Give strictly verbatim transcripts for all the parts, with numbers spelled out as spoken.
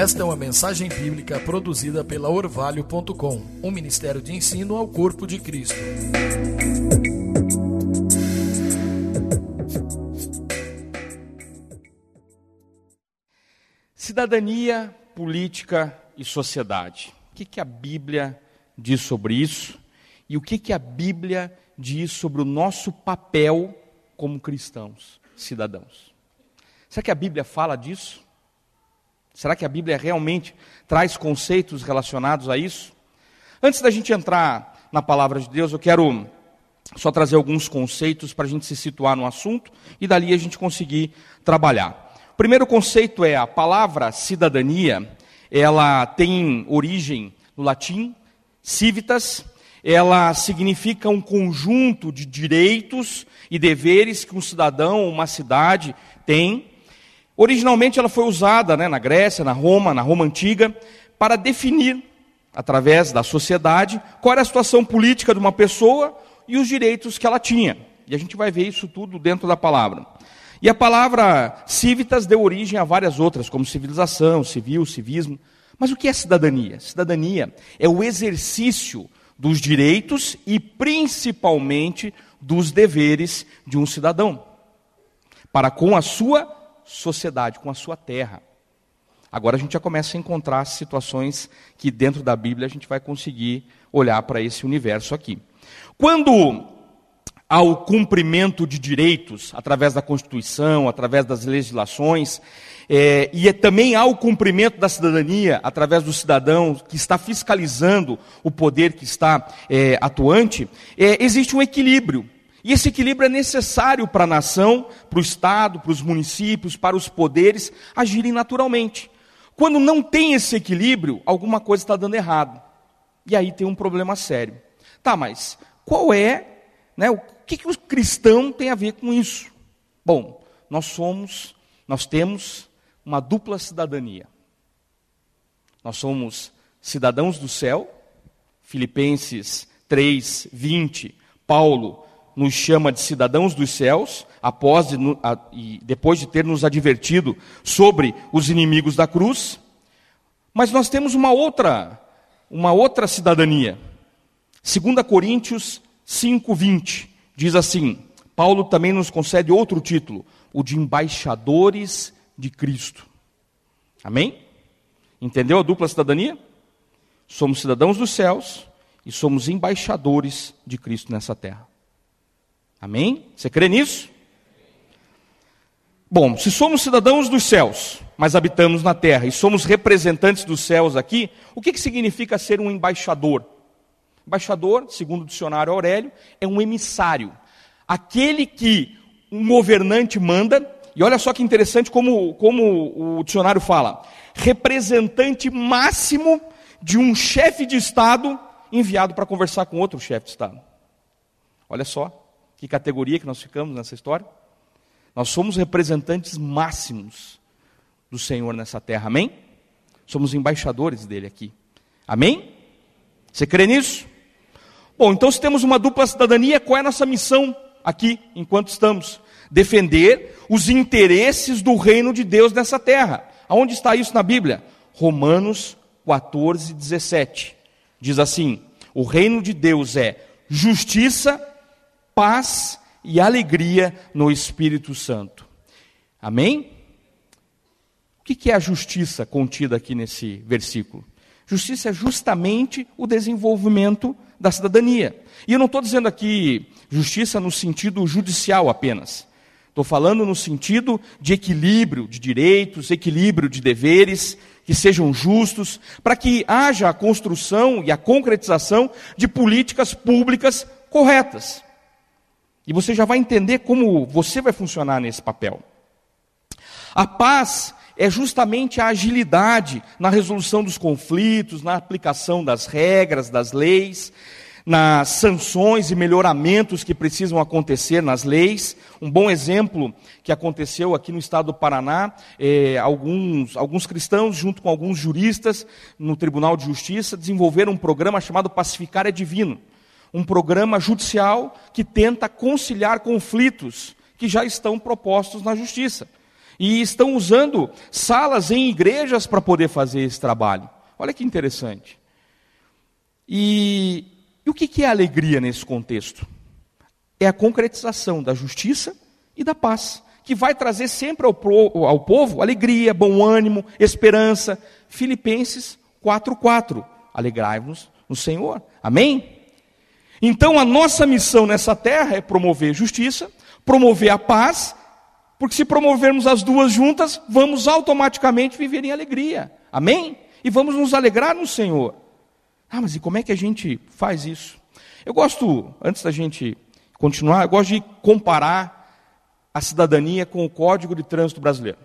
Esta é uma mensagem bíblica produzida pela orvalho ponto com, um ministério de ensino ao corpo de Cristo. Cidadania, política e sociedade. O que, que a Bíblia diz sobre isso? E o que, que a Bíblia diz sobre o nosso papel como cristãos, cidadãos? Será que a Bíblia fala disso? Será que a Bíblia realmente traz conceitos relacionados a isso? Antes da gente entrar na palavra de Deus, eu quero só trazer alguns conceitos para a gente se situar no assunto e dali a gente conseguir trabalhar. O primeiro conceito é a palavra cidadania, ela tem origem no latim, civitas, ela significa um conjunto de direitos e deveres que um cidadão ou uma cidade tem. Originalmente ela foi usada, né, na Grécia, na Roma, na Roma Antiga, para definir, através da sociedade, qual era a situação política de uma pessoa e os direitos que ela tinha. E a gente vai ver isso tudo dentro da palavra. E a palavra civitas deu origem a várias outras, como civilização, civil, civismo. Mas o que é cidadania? Cidadania é o exercício dos direitos e principalmente dos deveres de um cidadão, para com a sua sociedade, com a sua terra. Agora a gente já começa a encontrar situações que dentro da Bíblia a gente vai conseguir olhar para esse universo aqui. Quando há o cumprimento de direitos, através da Constituição, através das legislações, é, e é, também há o cumprimento da cidadania, através do cidadão que está fiscalizando o poder que está é, atuante, é, existe um equilíbrio. E esse equilíbrio é necessário para a nação, para o Estado, para os municípios, para os poderes agirem naturalmente. Quando não tem esse equilíbrio, alguma coisa está dando errado. E aí tem um problema sério. Tá, mas qual é, né, o que, que o cristão tem a ver com isso? Bom, nós somos, nós temos uma dupla cidadania. Nós somos cidadãos do céu, Filipenses três, vinte, Paulo nos chama de cidadãos dos céus, após de, a, e depois de ter nos advertido sobre os inimigos da cruz. Mas nós temos uma outra, uma outra cidadania. Segunda Coríntios cinco, vinte, diz assim, Paulo também nos concede outro título, o de embaixadores de Cristo. Amém? Entendeu a dupla cidadania? Somos cidadãos dos céus e somos embaixadores de Cristo nessa terra. Amém? Você crê nisso? Bom, se somos cidadãos dos céus, mas habitamos na terra, e somos representantes dos céus aqui, o que, que significa ser um embaixador? Embaixador, segundo o dicionário Aurélio, é um emissário. Aquele que um governante manda, e olha só que interessante como, como o dicionário fala, representante máximo de um chefe de Estado enviado para conversar com outro chefe de Estado. Olha só. Que categoria que nós ficamos nessa história? Nós somos representantes máximos do Senhor nessa terra, amém? Somos embaixadores dele aqui, amém? Você crê nisso? Bom, então se temos uma dupla cidadania, qual é a nossa missão aqui, enquanto estamos? Defender os interesses do reino de Deus nessa terra. Aonde está isso na Bíblia? Romanos quatorze, dezessete. Diz assim, o reino de Deus é justiça, paz e alegria no Espírito Santo. Amém? O que é a justiça contida aqui nesse versículo? Justiça é justamente o desenvolvimento da cidadania. E eu não estou dizendo aqui justiça no sentido judicial apenas. Estou falando no sentido de equilíbrio de direitos, equilíbrio de deveres, que sejam justos, para que haja a construção e a concretização de políticas públicas corretas. E você já vai entender como você vai funcionar nesse papel. A paz é justamente a agilidade na resolução dos conflitos, na aplicação das regras, das leis, nas sanções e melhoramentos que precisam acontecer nas leis. Um bom exemplo que aconteceu aqui no estado do Paraná, é, alguns, alguns cristãos, junto com alguns juristas, no Tribunal de Justiça, desenvolveram um programa chamado Pacificar é Divino. Um programa judicial que tenta conciliar conflitos que já estão propostos na justiça. E estão usando salas em igrejas para poder fazer esse trabalho. Olha que interessante. E, e o que, que é alegria nesse contexto? É a concretização da justiça e da paz, que vai trazer sempre ao, pro, ao povo alegria, bom ânimo, esperança. Filipenses quatro, quatro. Alegrai-vos no Senhor. Amém? Então a nossa missão nessa terra é promover justiça, promover a paz, porque se promovermos as duas juntas, vamos automaticamente viver em alegria. Amém? E vamos nos alegrar no Senhor. Ah, mas e como é que a gente faz isso? Eu gosto, antes da gente continuar, eu gosto de comparar a cidadania com o Código de Trânsito Brasileiro.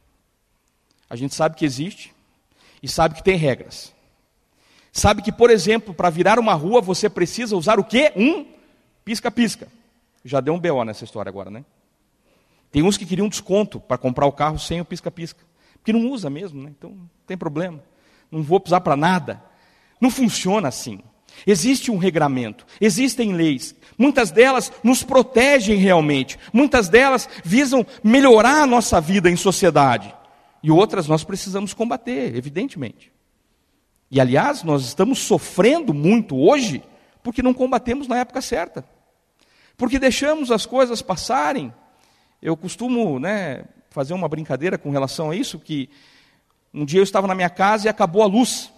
A gente sabe que existe e sabe que tem regras. Sabe que, por exemplo, para virar uma rua, você precisa usar o quê? Um pisca-pisca. Já deu um B O nessa história agora, né? Tem uns que queriam desconto para comprar o carro sem o pisca-pisca. Porque não usa mesmo, né? Então não tem problema. Não vou precisar para nada. Não funciona assim. Existe um regramento, existem leis. Muitas delas nos protegem realmente. Muitas delas visam melhorar a nossa vida em sociedade. E outras nós precisamos combater, evidentemente. E, aliás, nós estamos sofrendo muito hoje porque não combatemos na época certa. Porque deixamos as coisas passarem. Eu costumo, né, fazer uma brincadeira com relação a isso, que um dia eu estava na minha casa e acabou a luz.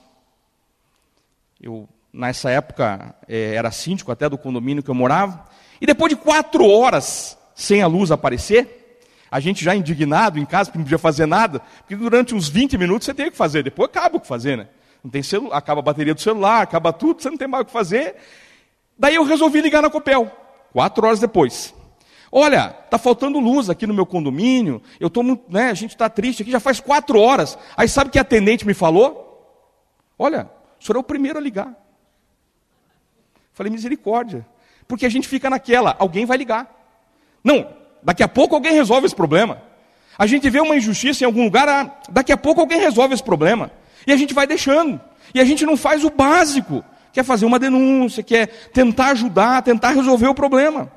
Eu, nessa época, é, era síndico até do condomínio que eu morava. E depois de quatro horas sem a luz aparecer, a gente já indignado em casa, porque não podia fazer nada, porque durante uns vinte minutos você tem o que fazer, depois acaba o que fazer, né? Não tem celular, acaba a bateria do celular, acaba tudo, você não tem mais o que fazer. Daí eu resolvi ligar na Copel, quatro horas depois. Olha, está faltando luz aqui no meu condomínio, eu tô muito, né, a gente está triste aqui, já faz quatro horas. Aí sabe o que a atendente me falou? Olha, o senhor é o primeiro a ligar. Falei, misericórdia. Porque a gente fica naquela, alguém vai ligar. Não, daqui a pouco alguém resolve esse problema. A gente vê uma injustiça em algum lugar, ah, daqui a pouco alguém resolve esse problema. E a gente vai deixando. E a gente não faz o básico, que é fazer uma denúncia, que é tentar ajudar, tentar resolver o problema.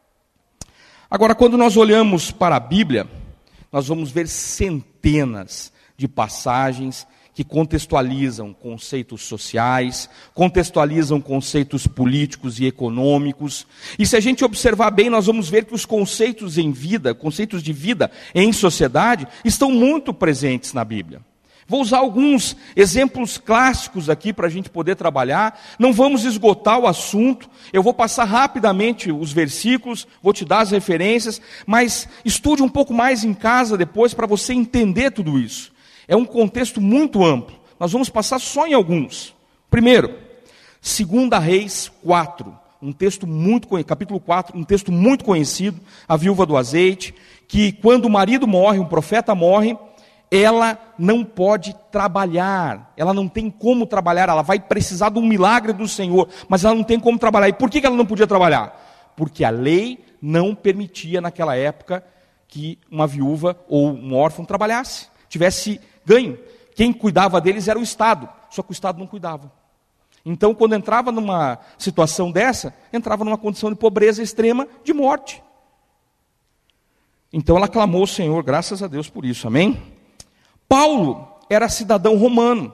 Agora, quando nós olhamos para a Bíblia, nós vamos ver centenas de passagens que contextualizam conceitos sociais, contextualizam conceitos políticos e econômicos. E se a gente observar bem, nós vamos ver que os conceitos em vida, conceitos de vida em sociedade, estão muito presentes na Bíblia. Vou usar alguns exemplos clássicos aqui para a gente poder trabalhar. Não vamos esgotar o assunto. Eu vou passar rapidamente os versículos, vou te dar as referências, mas estude um pouco mais em casa depois para você entender tudo isso. É um contexto muito amplo. Nós vamos passar só em alguns. Primeiro, Segunda Reis quatro, um texto muito capítulo quatro, um texto muito conhecido, a viúva do azeite, que quando o marido morre, um profeta morre, ela não pode trabalhar, ela não tem como trabalhar, ela vai precisar de um milagre do Senhor, mas ela não tem como trabalhar. E por que ela não podia trabalhar? Porque a lei não permitia naquela época que uma viúva ou um órfão trabalhasse, tivesse ganho. Quem cuidava deles era o Estado, só que o Estado não cuidava. Então, quando entrava numa situação dessa, entrava numa condição de pobreza extrema, de morte. Então ela clamou ao Senhor, graças a Deus por isso, amém? Paulo era cidadão romano.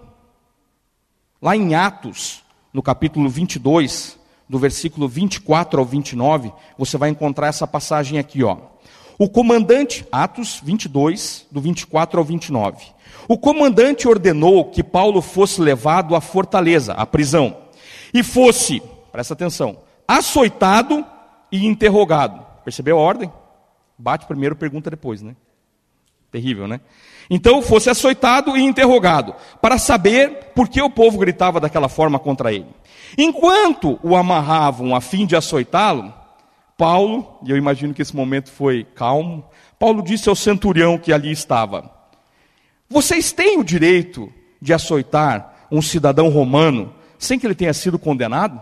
Lá em Atos, no capítulo vinte e dois, do versículo vinte e quatro ao vinte e nove, você vai encontrar essa passagem aqui, ó. O comandante, Atos vinte e dois, do vinte e quatro ao vinte e nove. O comandante ordenou que Paulo fosse levado à fortaleza, à prisão, e fosse, presta atenção, açoitado e interrogado. Percebeu a ordem? Bate primeiro, pergunta depois, né? Terrível, né? Então fosse açoitado e interrogado, para saber por que o povo gritava daquela forma contra ele. Enquanto o amarravam a fim de açoitá-lo, Paulo, e eu imagino que esse momento foi calmo, Paulo disse ao centurião que ali estava: vocês têm o direito de açoitar um cidadão romano sem que ele tenha sido condenado?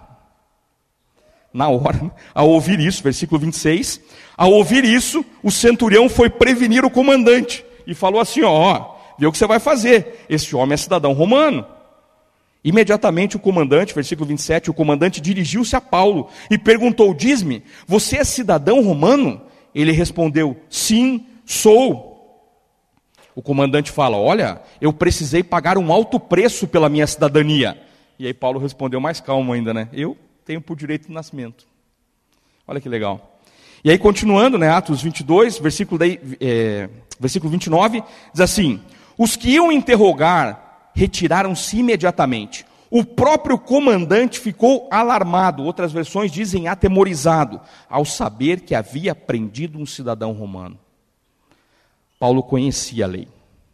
Na hora, ao ouvir isso, versículo vinte e seis, ao ouvir isso, o centurião foi prevenir o comandante e falou assim, ó, vê o que você vai fazer, este homem é cidadão romano. Imediatamente o comandante, versículo vinte e sete, o comandante dirigiu-se a Paulo e perguntou, diz-me, você é cidadão romano? Ele respondeu, sim, sou. O comandante fala, olha, eu precisei pagar um alto preço pela minha cidadania. E aí Paulo respondeu mais calmo ainda, né? Eu tenho por direito de nascimento. Olha que legal. E aí continuando, né, Atos vinte e dois, versículo, daí, é, versículo vinte e nove, diz assim, os que iam interrogar retiraram-se imediatamente. O próprio comandante ficou alarmado, outras versões dizem atemorizado, ao saber que havia prendido um cidadão romano. Paulo conhecia a lei.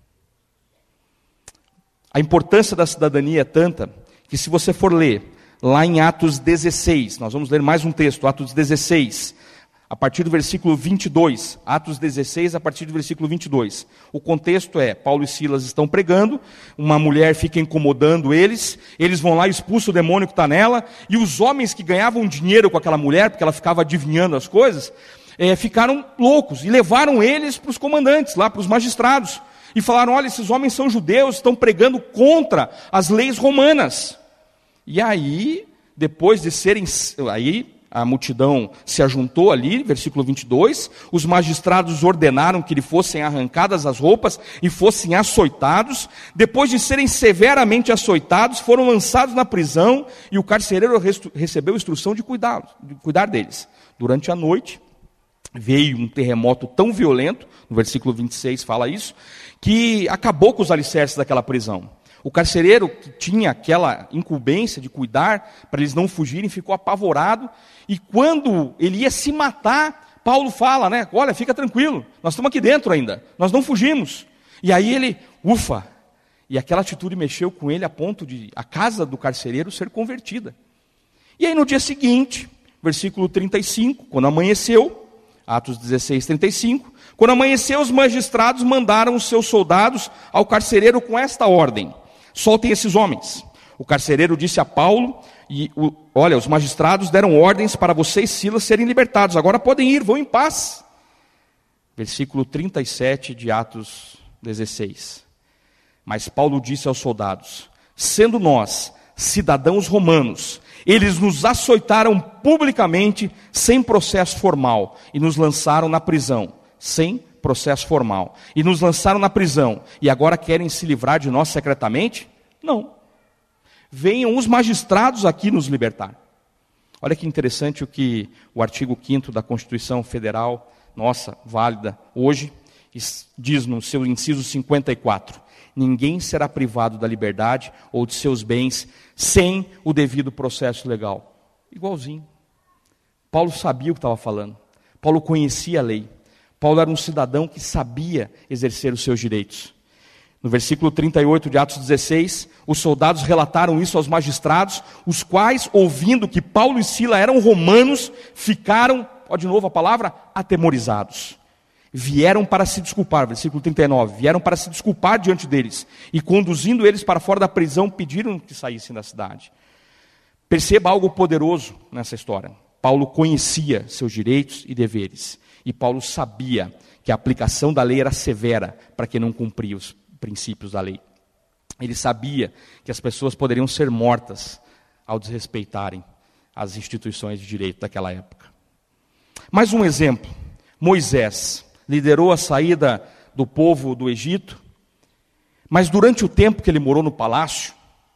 A importância da cidadania é tanta que, se você for ler lá em Atos dezesseis, nós vamos ler mais um texto, Atos dezesseis, a partir do versículo vinte e dois, Atos dezesseis, a partir do versículo vinte e dois. O contexto é, Paulo e Silas estão pregando, uma mulher fica incomodando eles, eles vão lá e expulsam o demônio que está nela, e os homens que ganhavam dinheiro com aquela mulher, porque ela ficava adivinhando as coisas, é, ficaram loucos, e levaram eles para os comandantes, lá para os magistrados, e falaram, olha, esses homens são judeus, estão pregando contra as leis romanas. E aí, depois de serem, aí a multidão se ajuntou ali, versículo vinte e dois, os magistrados ordenaram que lhe fossem arrancadas as roupas e fossem açoitados. Depois de serem severamente açoitados, foram lançados na prisão e o carcereiro recebeu instrução de cuidar, de cuidar deles. Durante a noite, veio um terremoto tão violento, no versículo vinte e seis fala isso, que acabou com os alicerces daquela prisão. O carcereiro, que tinha aquela incumbência de cuidar, para eles não fugirem, ficou apavorado. E quando ele ia se matar, Paulo fala, né? Olha, fica tranquilo, nós estamos aqui dentro ainda, nós não fugimos. E aí ele, ufa, e aquela atitude mexeu com ele a ponto de a casa do carcereiro ser convertida. E aí no dia seguinte, versículo trinta e cinco, quando amanheceu, Atos dezesseis, trinta e cinco, quando amanheceu, os magistrados mandaram os seus soldados ao carcereiro com esta ordem: soltem esses homens. O carcereiro disse a Paulo, e o, olha, os magistrados deram ordens para você e Silas serem libertados, agora podem ir, vão em paz. Versículo trinta e sete de Atos dezesseis. Mas Paulo disse aos soldados, sendo nós cidadãos romanos, eles nos açoitaram publicamente, sem processo formal, e nos lançaram na prisão, sem processo formal, e nos lançaram na prisão, e agora querem se livrar de nós secretamente? Não. Venham os magistrados aqui nos libertar. Olha que interessante o que o artigo quinto da Constituição Federal, nossa, válida hoje, diz no seu inciso cinquenta e quatro. Ninguém será privado da liberdade ou de seus bens sem o devido processo legal. Igualzinho. Paulo sabia o que estava falando. Paulo conhecia a lei. Paulo era um cidadão que sabia exercer os seus direitos. No versículo trinta e oito de Atos dezesseis, os soldados relataram isso aos magistrados, os quais, ouvindo que Paulo e Silas eram romanos, ficaram, ó, de novo a palavra, atemorizados. Vieram para se desculpar, versículo trinta e nove, vieram para se desculpar diante deles, e conduzindo eles para fora da prisão, pediram que saíssem da cidade. Perceba algo poderoso nessa história. Paulo conhecia seus direitos e deveres, e Paulo sabia que a aplicação da lei era severa para quem não cumpria os princípios da lei. Ele sabia que as pessoas poderiam ser mortas ao desrespeitarem as instituições de direito daquela época. Mais um exemplo, Moisés liderou a saída do povo do Egito, mas durante o tempo que ele morou no palácio,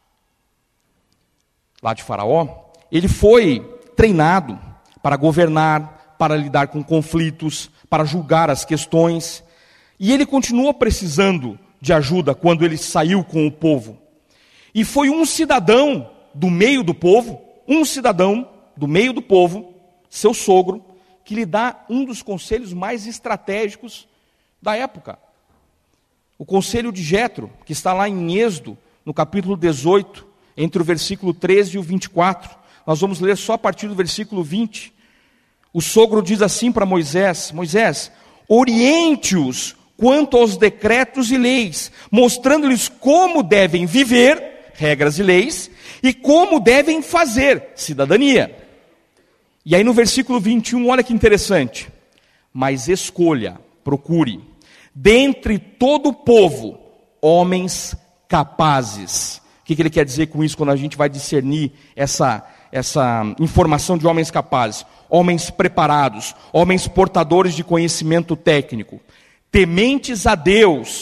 lá de Faraó, ele foi treinado para governar, para lidar com conflitos, para julgar as questões, e ele continuou precisando de ajuda quando ele saiu com o povo. E foi um cidadão do meio do povo, um cidadão do meio do povo, seu sogro, que lhe dá um dos conselhos mais estratégicos da época. O conselho de Jetro, que está lá em Êxodo, no capítulo dezoito, entre o versículo treze e o vinte e quatro. Nós vamos ler só a partir do versículo vinte. O sogro diz assim para Moisés, Moisés, oriente-os quanto aos decretos e leis, mostrando-lhes como devem viver, regras e leis, e como devem fazer, cidadania. E aí no versículo vinte e um, olha que interessante. Mas escolha, procure, dentre todo o povo, homens capazes. O que, que ele quer dizer com isso, quando a gente vai discernir essa, essa informação de homens capazes? Homens preparados, homens portadores de conhecimento técnico, tementes a Deus,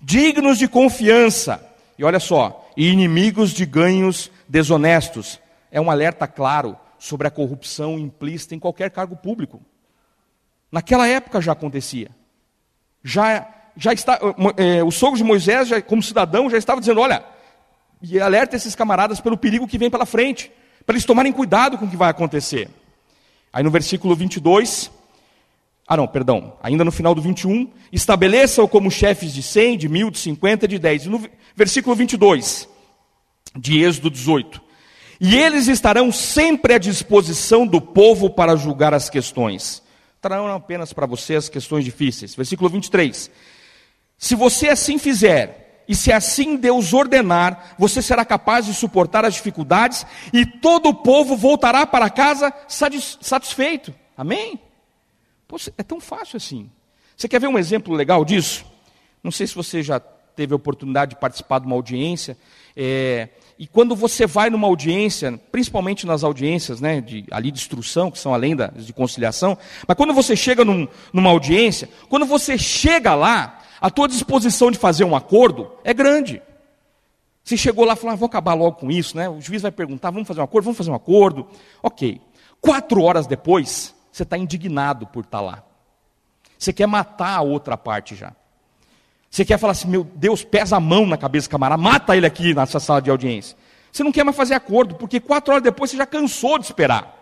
dignos de confiança, e olha só, e inimigos de ganhos desonestos. É um alerta claro sobre a corrupção implícita em qualquer cargo público. Naquela época já acontecia. Já, já está, é, o sogro de Moisés, já, como cidadão, já estava dizendo, olha, e alerta esses camaradas pelo perigo que vem pela frente, para eles tomarem cuidado com o que vai acontecer. Aí no versículo vinte e dois, ah não, perdão, ainda no final do vinte e um, estabeleça-o como chefes de cem, de mil, de cinquenta, de dez. E no versículo vinte e dois, de Êxodo dezoito, e eles estarão sempre à disposição do povo para julgar as questões. Trarão apenas para você as questões difíceis. Versículo vinte e três, se você assim fizer, e se assim Deus ordenar, você será capaz de suportar as dificuldades, e todo o povo voltará para casa satisfeito. Amém? Pô, é tão fácil assim. Você quer ver um exemplo legal disso? Não sei se você já teve a oportunidade de participar de uma audiência, é, e quando você vai numa audiência, principalmente nas audiências, né, de, ali de instrução, que são além das de conciliação, mas quando você chega num, numa audiência, quando você chega lá, a tua disposição de fazer um acordo é grande. Você chegou lá e falou, ah, vou acabar logo com isso, né? O juiz vai perguntar, vamos fazer um acordo? Vamos fazer um acordo. Ok. Quatro horas depois, você está indignado por estar lá. Você quer matar a outra parte já. Você quer falar assim, meu Deus, pesa a mão na cabeça do camarada, mata ele aqui nessa sala de audiência. Você não quer mais fazer acordo, porque quatro horas depois você já cansou de esperar.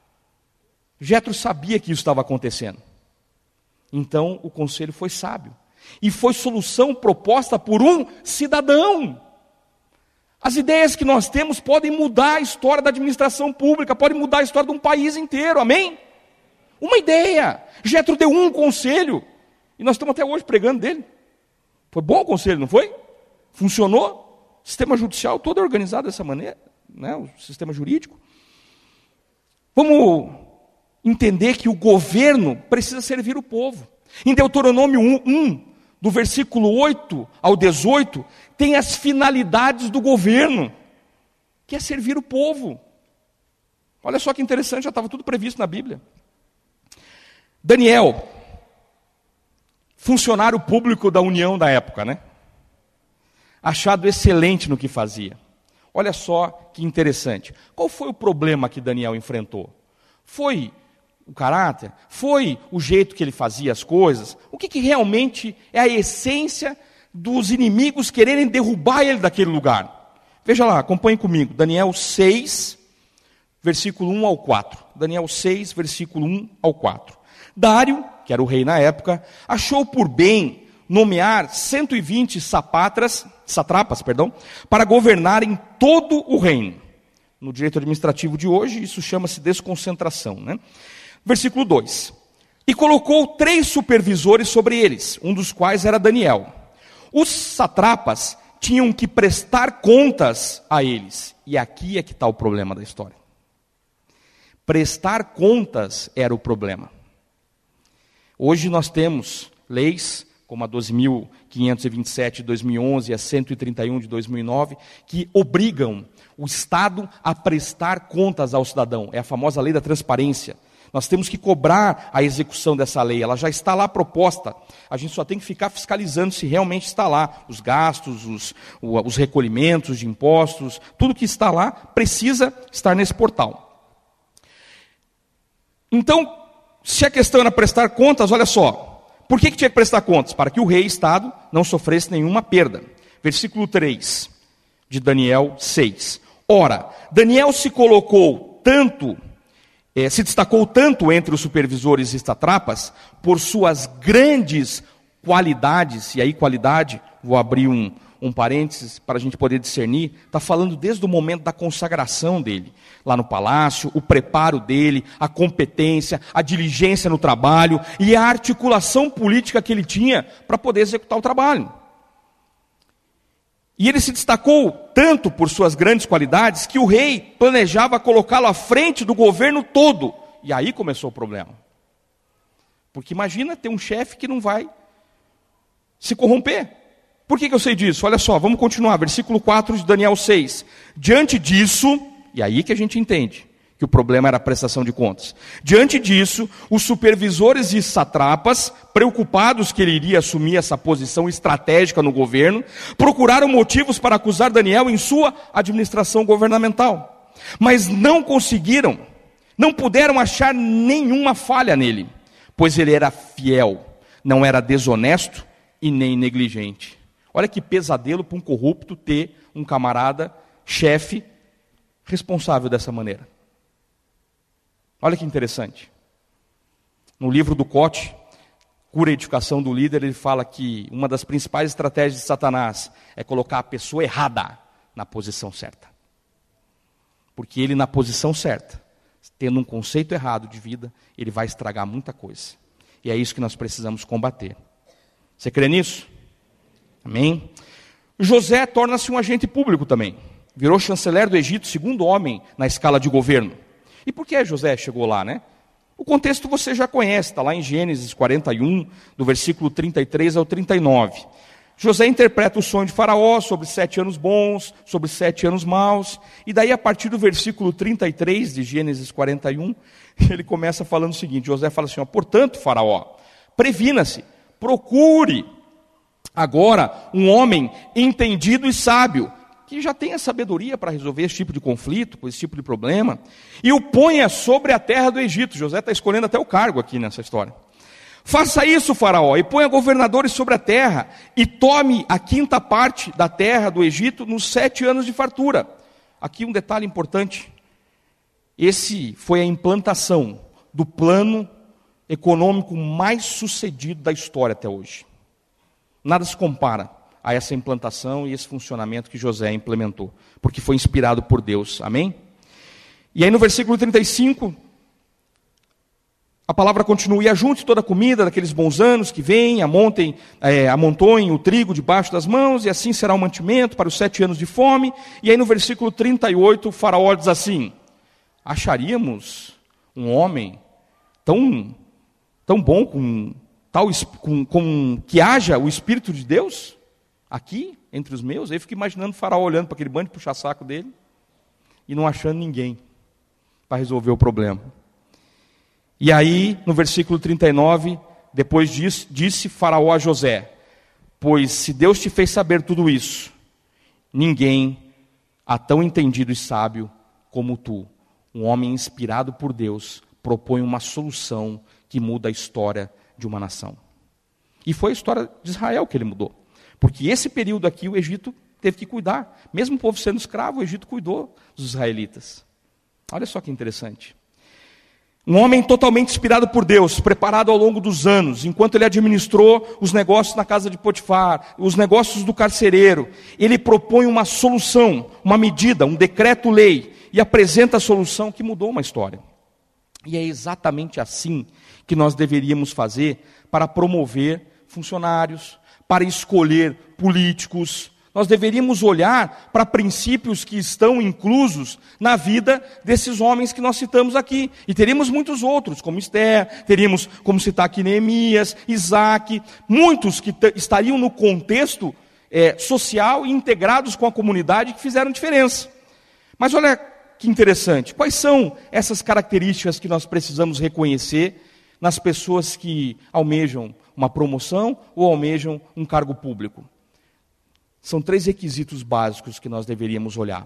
Jetro sabia que isso estava acontecendo. Então o conselho foi sábio. E foi solução proposta por um cidadão. As ideias que nós temos podem mudar a história da administração pública, podem mudar a história de um país inteiro, amém? Uma ideia. Jetro deu um conselho, e nós estamos até hoje pregando dele. Foi bom o conselho, não foi? Funcionou? O sistema judicial todo é organizado dessa maneira, né? O sistema jurídico. Vamos entender que o governo precisa servir o povo. Em Deuteronômio um, do versículo oito ao dezoito, tem as finalidades do governo, que é servir o povo. Olha só que interessante, já estava tudo previsto na Bíblia. Daniel, funcionário público da União da época, né? Achado excelente no que fazia. Olha só que interessante. Qual foi o problema que Daniel enfrentou? Foi o caráter? Foi o jeito que ele fazia as coisas? O que, que realmente é a essência dos inimigos quererem derrubar ele daquele lugar? Veja lá, acompanhe comigo. Daniel seis, versículo um ao quatro. Daniel seis, versículo um ao quatro. Dário, que era o rei na época, achou por bem nomear cento e vinte sapatras, satrapas, perdão, para governarem todo o reino. No direito administrativo de hoje, isso chama-se desconcentração, né? Versículo dois. E colocou três supervisores sobre eles, um dos quais era Daniel. Os satrapas tinham que prestar contas a eles. E aqui é que está o problema da história. Prestar contas era o problema. Hoje nós temos leis, como a doze mil quinhentos e vinte e sete de dois mil e onze e a cento e trinta e um de dois mil e nove, que obrigam o Estado a prestar contas ao cidadão. É a famosa lei da transparência. Nós temos que cobrar a execução dessa lei, ela já está lá proposta. A gente só tem que ficar fiscalizando se realmente está lá. Os gastos, os, os recolhimentos de impostos, tudo que está lá precisa estar nesse portal. Então, se a questão era prestar contas, olha só. Por que, que tinha que prestar contas? Para que o rei e Estado não sofresse nenhuma perda. Versículo três de Daniel seis. Ora, Daniel se colocou tanto, eh, se destacou tanto entre os supervisores e satrapas, por suas grandes qualidades, e aí qualidade, vou abrir um, um parênteses para a gente poder discernir, está falando desde o momento da consagração dele, lá no palácio, o preparo dele, a competência, a diligência no trabalho e a articulação política que ele tinha para poder executar o trabalho. E ele se destacou tanto por suas grandes qualidades que o rei planejava colocá-lo à frente do governo todo. E aí começou o problema. Porque imagina ter um chefe que não vai se corromper. Por que, que eu sei disso? Olha só, vamos continuar. Versículo quatro de Daniel seis. Diante disso, e aí que a gente entende que o problema era a prestação de contas. Diante disso, os supervisores e satrapas, preocupados que ele iria assumir essa posição estratégica no governo, procuraram motivos para acusar Daniel em sua administração governamental. Mas não conseguiram, não puderam achar nenhuma falha nele, pois ele era fiel, não era desonesto e nem negligente. Olha que pesadelo para um corrupto ter um camarada, chefe, responsável dessa maneira. Olha que interessante. No livro do Cote, Cura e Edificação do Líder, ele fala que uma das principais estratégias de Satanás é colocar a pessoa errada na posição certa. Porque ele na posição certa, tendo um conceito errado de vida, ele vai estragar muita coisa. E é isso que nós precisamos combater. Você crê nisso? Amém? José torna-se um agente público também. Virou chanceler do Egito, segundo homem na escala de governo. E por que José chegou lá, né? O contexto você já conhece, está lá em Gênesis quarenta e um, do versículo trinta e três ao trinta e nove. José interpreta o sonho de Faraó sobre sete anos bons, sobre sete anos maus, e daí a partir do versículo trinta e três de Gênesis quarenta e um, ele começa falando o seguinte, José fala assim, ó, portanto, Faraó, previna-se, procure agora um homem entendido e sábio, que já tenha sabedoria para resolver esse tipo de conflito, esse tipo de problema, e o ponha sobre a terra do Egito. José está escolhendo até o cargo aqui nessa história. Faça isso, Faraó, e ponha governadores sobre a terra, e tome a quinta parte da terra do Egito nos sete anos de fartura. Aqui um detalhe importante. Esse foi a implantação do plano econômico mais sucedido da história até hoje. Nada se compara a essa implantação e esse funcionamento que José implementou, porque foi inspirado por Deus, amém? E aí no versículo trinta e cinco, a palavra continua, e ajunte toda a comida daqueles bons anos que vêm, amontem, é, amontoem o trigo debaixo das mãos, e assim será o mantimento para os sete anos de fome. E aí no versículo trinta e oito, o faraó diz assim, acharíamos um homem tão, tão bom, com, tal, com, com, que haja o Espírito de Deus aqui, entre os meus? Aí eu fico imaginando o faraó olhando para aquele bando de puxa-saco dele e não achando ninguém para resolver o problema. E aí, no versículo trinta e nove, depois disso, disse Faraó a José, pois se Deus te fez saber tudo isso, ninguém há tão entendido e sábio como tu, um homem inspirado por Deus, propõe uma solução que muda a história de uma nação. E foi a história de Israel que ele mudou. Porque esse período aqui o Egito teve que cuidar. Mesmo o povo sendo escravo, o Egito cuidou dos israelitas. Olha só que interessante. Um homem totalmente inspirado por Deus, preparado ao longo dos anos, enquanto ele administrou os negócios na casa de Potifar, os negócios do carcereiro, ele propõe uma solução, uma medida, um decreto-lei, e apresenta a solução que mudou uma história. E é exatamente assim que nós deveríamos fazer para promover funcionários, para escolher políticos. Nós deveríamos olhar para princípios que estão inclusos na vida desses homens que nós citamos aqui. E teríamos muitos outros, como Esther, teríamos como citar aqui Neemias, Isaac, muitos que t- estariam no contexto é, social e integrados com a comunidade que fizeram diferença. Mas olha que interessante, quais são essas características que nós precisamos reconhecer nas pessoas que almejam uma promoção ou almejam um cargo público? São três requisitos básicos que nós deveríamos olhar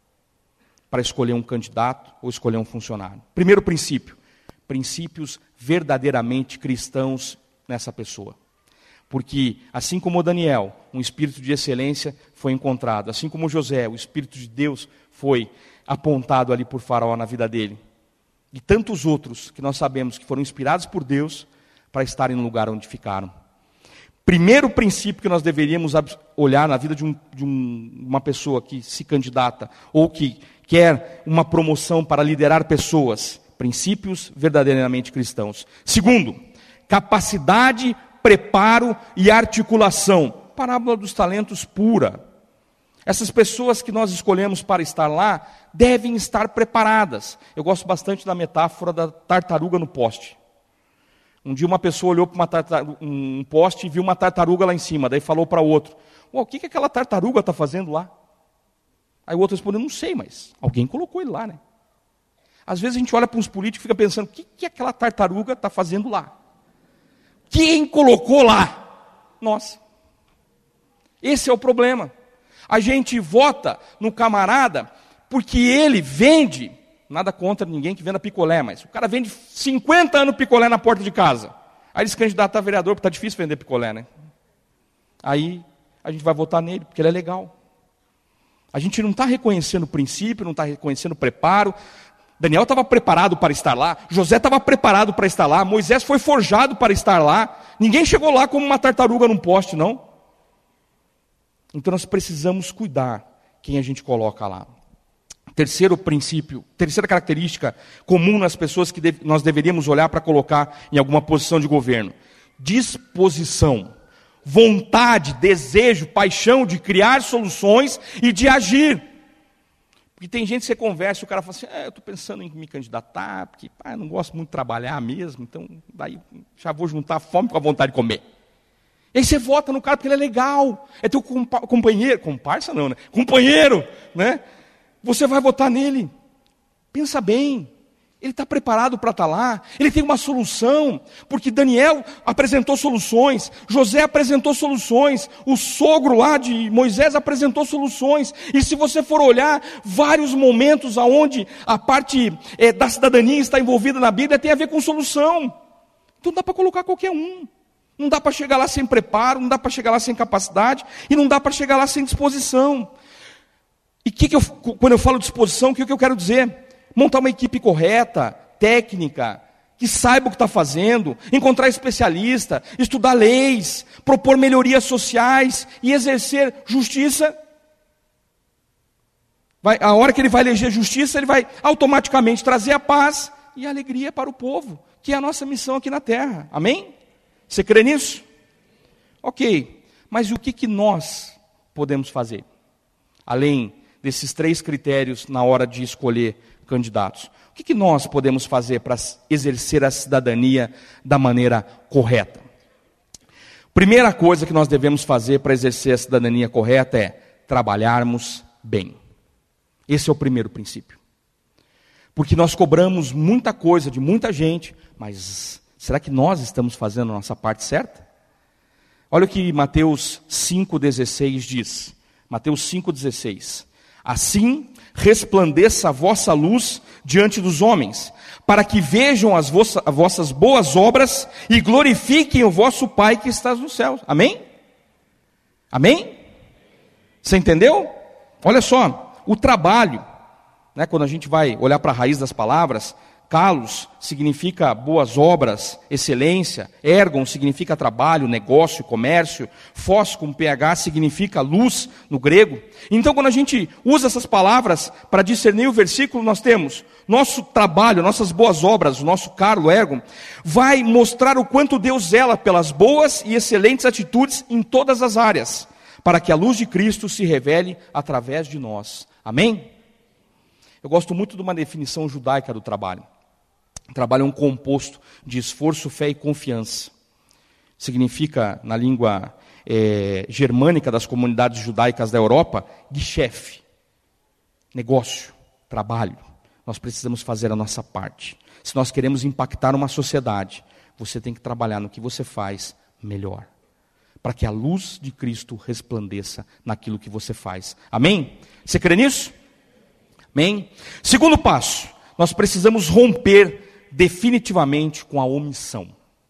para escolher um candidato ou escolher um funcionário. Primeiro princípio, princípios verdadeiramente cristãos nessa pessoa. Porque, assim como Daniel, um espírito de excelência foi encontrado, assim como José, o espírito de Deus foi apontado ali por Faraó na vida dele, e tantos outros que nós sabemos que foram inspirados por Deus para estarem no lugar onde ficaram. Primeiro princípio que nós deveríamos olhar na vida de, um, de um, uma pessoa que se candidata ou que quer uma promoção para liderar pessoas, princípios verdadeiramente cristãos. Segundo, capacidade, preparo e articulação. Parábola dos talentos pura. Essas pessoas que nós escolhemos para estar lá devem estar preparadas. Eu gosto bastante da metáfora da tartaruga no poste. Um dia uma pessoa olhou para um poste e viu uma tartaruga lá em cima. Daí falou para outro, o que, que aquela tartaruga está fazendo lá? Aí o outro respondeu, não sei, mas alguém colocou ele lá, né? Às vezes a gente olha para uns políticos e fica pensando, o que, que aquela tartaruga está fazendo lá? Quem colocou lá? Nós. Esse é o problema. A gente vota no camarada porque ele vende, nada contra ninguém que venda picolé, mas o cara vende cinquenta anos picolé na porta de casa. Aí ele se candidata a vereador, porque está difícil vender picolé, né? Aí a gente vai votar nele, porque ele é legal. A gente não está reconhecendo o princípio, não está reconhecendo o preparo. Daniel estava preparado para estar lá, José estava preparado para estar lá, Moisés foi forjado para estar lá. Ninguém chegou lá como uma tartaruga num poste, não. Então nós precisamos cuidar quem a gente coloca lá. Terceiro princípio, terceira característica comum nas pessoas que deve, nós deveríamos olhar para colocar em alguma posição de governo. Disposição, vontade, desejo, paixão de criar soluções e de agir. Porque tem gente que você conversa e o cara fala assim, é, eu estou pensando em me candidatar, porque pá, eu não gosto muito de trabalhar mesmo, então daí já vou juntar a fome com a vontade de comer. E aí você vota no cara porque ele é legal, é teu compa- companheiro, comparsa não, né? Companheiro, né? Você vai votar nele. Pensa bem, ele está preparado para estar lá, ele tem uma solução, porque Daniel apresentou soluções, José apresentou soluções, o sogro lá de Moisés apresentou soluções, e se você for olhar vários momentos onde a parte é, da cidadania está envolvida na Bíblia, tem a ver com solução. Então não dá para colocar qualquer um, não dá para chegar lá sem preparo, não dá para chegar lá sem capacidade, e não dá para chegar lá sem disposição. E que que eu, quando eu falo disposição, o que, que eu quero dizer? Montar uma equipe correta, técnica, que saiba o que está fazendo, encontrar especialista, estudar leis, propor melhorias sociais e exercer justiça. Vai, a hora que ele vai eleger justiça, ele vai automaticamente trazer a paz e a alegria para o povo, que é a nossa missão aqui na terra. Amém? Você crê nisso? Ok, mas o que, que nós podemos fazer? Além desses três critérios na hora de escolher candidatos. O que, que nós podemos fazer para exercer a cidadania da maneira correta? Primeira coisa que nós devemos fazer para exercer a cidadania correta é trabalharmos bem. Esse é o primeiro princípio. Porque nós cobramos muita coisa de muita gente, mas será que nós estamos fazendo a nossa parte certa? Olha o que Mateus cinco, dezesseis diz. Mateus cinco, dezesseis. Assim resplandeça a vossa luz diante dos homens, para que vejam as vossa, as vossas boas obras e glorifiquem o vosso Pai que está nos céus. Amém? Amém? Você entendeu? Olha só, o trabalho, né, quando a gente vai olhar para a raiz das palavras, kalos significa boas obras, excelência, ergon significa trabalho, negócio, comércio, phos com ph significa luz no grego. Então quando a gente usa essas palavras para discernir o versículo, nós temos nosso trabalho, nossas boas obras, o nosso caro ergon, vai mostrar o quanto Deus zela pelas boas e excelentes atitudes em todas as áreas, para que a luz de Cristo se revele através de nós. Amém? Eu gosto muito de uma definição judaica do trabalho. O trabalho é um composto de esforço, fé e confiança. Significa, na língua é, germânica das comunidades judaicas da Europa, geschäft, negócio, trabalho. Nós precisamos fazer a nossa parte. Se nós queremos impactar uma sociedade, você tem que trabalhar no que você faz melhor, para que a luz de Cristo resplandeça naquilo que você faz. Amém? Você crê nisso? Amém? Segundo passo, nós precisamos romper definitivamente com a omissão.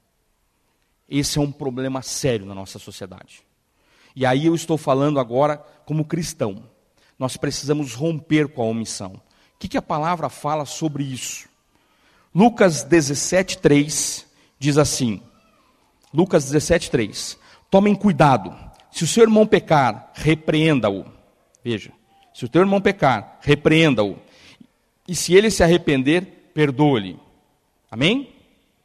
Esse é um problema sério na nossa sociedade. E aí eu estou falando agora como cristão. Nós precisamos romper com a omissão. O que, que a palavra fala sobre isso? Lucas dezessete, três diz assim. Lucas dezessete, três. Tomem cuidado. Se o seu irmão pecar, repreenda-o. Veja. Se o teu irmão pecar, repreenda-o. E se ele se arrepender, perdoe-lhe. Amém?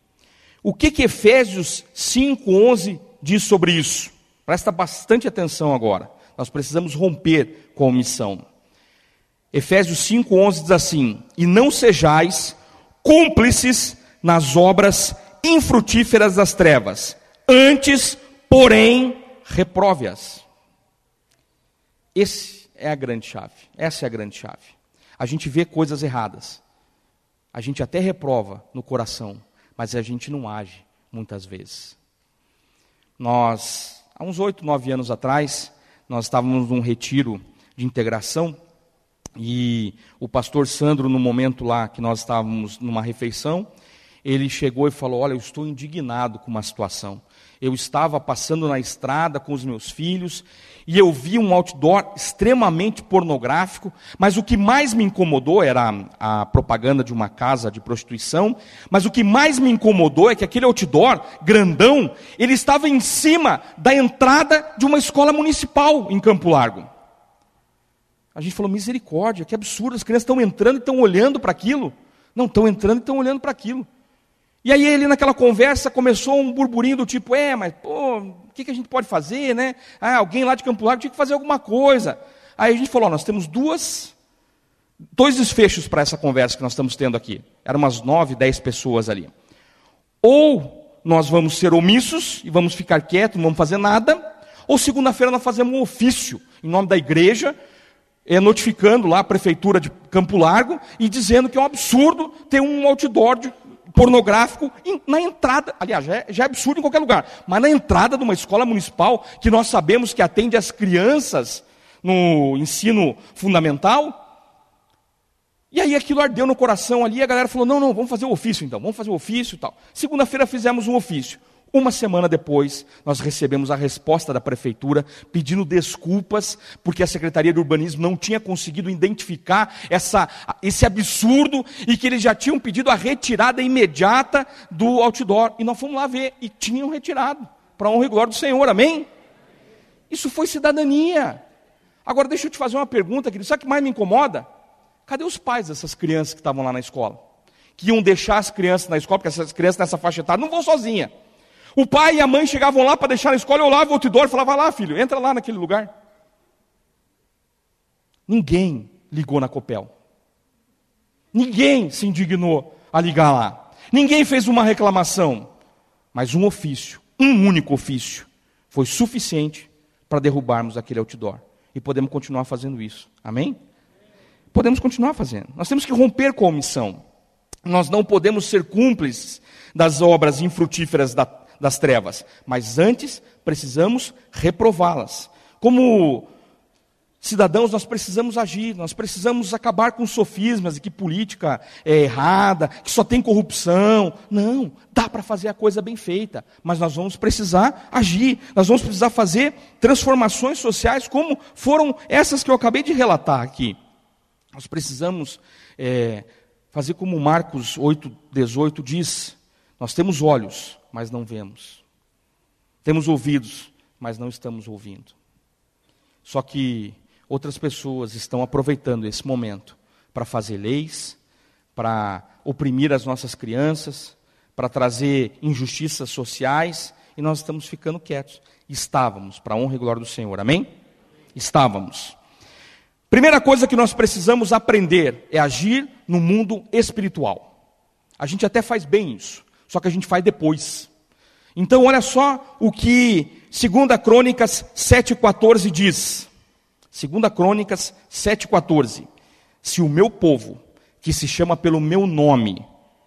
O que que Efésios cinco, onze diz sobre isso? Presta bastante atenção agora. Nós precisamos romper com a omissão. Efésios cinco, onze diz assim: e não sejais cúmplices nas obras infrutíferas das trevas, antes, porém, reprove-as. Esse é a grande chave. Essa é a grande chave. A gente vê coisas erradas. A gente até reprova no coração, mas a gente não age muitas vezes. Nós, há uns oito, nove anos atrás, nós estávamos num retiro de integração e o pastor Sandro, no momento lá que nós estávamos numa refeição, ele chegou e falou: olha, eu estou indignado com uma situação. Eu estava passando na estrada com os meus filhos e eu vi um outdoor extremamente pornográfico, mas o que mais me incomodou era a, a propaganda de uma casa de prostituição, mas o que mais me incomodou é que aquele outdoor grandão, ele estava em cima da entrada de uma escola municipal em Campo Largo. A gente falou: misericórdia, que absurdo, as crianças estão entrando e estão olhando para aquilo. Não, estão entrando e estão olhando para aquilo. E aí ele naquela conversa começou um burburinho do tipo: é, mas pô, o que, que a gente pode fazer, né? Ah, alguém lá de Campo Largo tinha que fazer alguma coisa. Aí a gente falou: ó, nós temos duas, dois desfechos para essa conversa que nós estamos tendo aqui. Eram umas nove, dez pessoas ali. Ou nós vamos ser omissos e vamos ficar quietos, não vamos fazer nada, ou segunda-feira nós fazemos um ofício em nome da igreja, é, notificando lá a prefeitura de Campo Largo e dizendo que é um absurdo ter um outdoor de pornográfico na entrada, aliás, já é, já é absurdo em qualquer lugar, mas na entrada de uma escola municipal, que nós sabemos que atende as crianças no ensino fundamental. E aí aquilo ardeu no coração ali, e a galera falou: não, não, vamos fazer o ofício então, vamos fazer o ofício e tal. Segunda-feira fizemos um ofício. Uma semana depois, nós recebemos a resposta da prefeitura pedindo desculpas, porque a Secretaria de Urbanismo não tinha conseguido identificar essa, esse absurdo e que eles já tinham pedido a retirada imediata do outdoor. E nós fomos lá ver, e tinham retirado, para a honra e glória do Senhor, amém? Isso foi cidadania. Agora deixa eu te fazer uma pergunta, querido, sabe o que mais me incomoda? Cadê os pais dessas crianças que estavam lá na escola? Que iam deixar as crianças na escola, porque essas crianças nessa faixa etária não vão sozinhas. O pai e a mãe chegavam lá para deixar na escola, eu olhava o outdoor e falava: vai lá, filho, entra lá naquele lugar. Ninguém ligou na Copel. Ninguém se indignou a ligar lá. Ninguém fez uma reclamação. Mas um ofício, um único ofício, foi suficiente para derrubarmos aquele outdoor. E podemos continuar fazendo isso. Amém? Podemos continuar fazendo. Nós temos que romper com a omissão. Nós não podemos ser cúmplices das obras infrutíferas da das trevas, mas antes precisamos reprová-las. Como cidadãos, nós precisamos agir, nós precisamos acabar com sofismas de que política é errada, que só tem corrupção. Não, dá para fazer a coisa bem feita, mas nós vamos precisar agir, nós vamos precisar fazer transformações sociais como foram essas que eu acabei de relatar aqui. Nós precisamos é, fazer como Marcos oito, dezoito diz: nós temos olhos, mas não vemos. Temos ouvidos, mas não estamos ouvindo. Só que outras pessoas estão aproveitando esse momento para fazer leis, para oprimir as nossas crianças, para trazer injustiças sociais, e nós estamos ficando quietos. Estávamos, para a honra e glória do Senhor, amém? Estávamos. Primeira coisa que nós precisamos aprender é agir no mundo espiritual. A gente até faz bem isso, só que a gente faz depois. Então olha só o que Segunda Crônicas sete, quatorze diz. Segunda Crônicas sete, quatorze. Se o meu povo, que se chama pelo meu nome,